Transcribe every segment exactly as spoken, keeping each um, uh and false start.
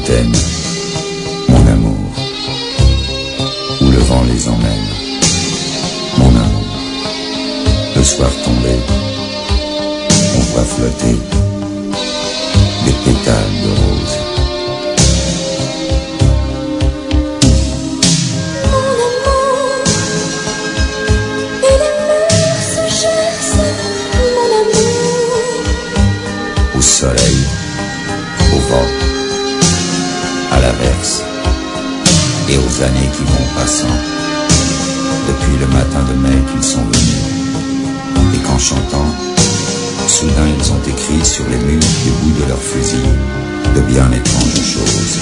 t'aime, mon amour, où le vent les emmène, mon amour. Le soir tombé, on voit flotter des pétales de rose. Au soleil, au vent, à l'averse, et aux années qui vont passant, depuis le matin de mai qu'ils sont venus, et qu'en chantant, soudain ils ont écrit sur les murs du bout de leurs fusils de bien étranges choses.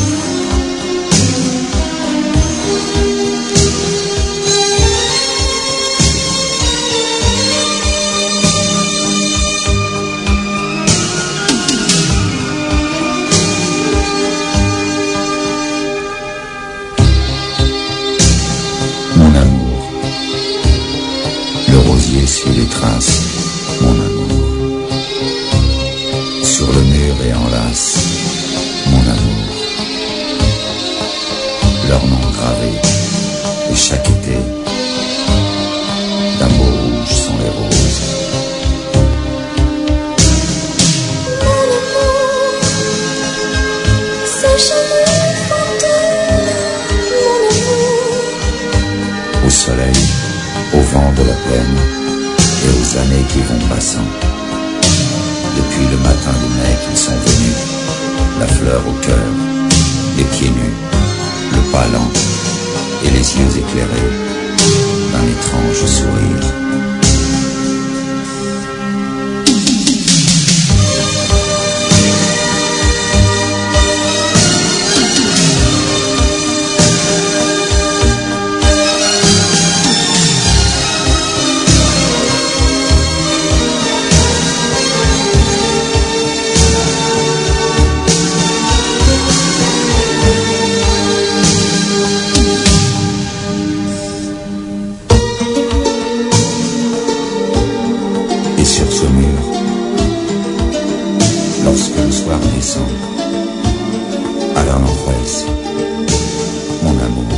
Suit les traces, mon amour, sur le mur et enlace, mon amour, leur nom gravé, et chaque été, d'un beau rouge sont les roses. Mon amour, ces cheveux fantômes, mon amour, au soleil, au vent de la plaine, et aux années qui vont passant, depuis le matin de mai qu'ils sont venus, la fleur au cœur, les pieds nus, le pas lent et les yeux éclairés d'un étrange sourire. Et sur ce mur, lorsque le soir descend, à la presse, mon amour,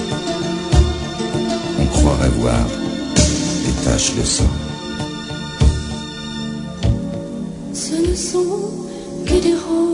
on croirait voir des taches de sang. ce ne sont que des roses.